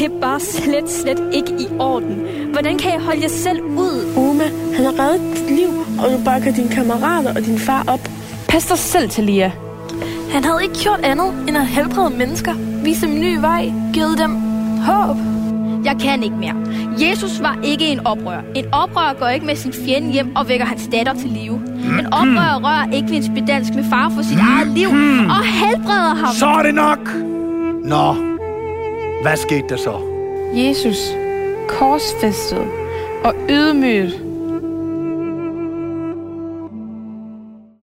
Det er bare slet ikke i orden. Hvordan kan jeg holde jer selv ud? Uma, han har reddet dit liv, og du bakker dine kammerater og din far op. Pas dig selv, Talia. Han havde ikke gjort andet end at helbrede mennesker, vise dem en ny vej, givet dem håb. Jeg kan ikke mere. Jesus var ikke en oprører. En oprører går ikke med sin fjende hjem og vækker hans datter til live. En oprører rører ikke ved en spedalsk med far for sit eget liv og helbreder ham. Så er det nok! Nå, hvad skete der så? Jesus, korsfæstet og ydmyget,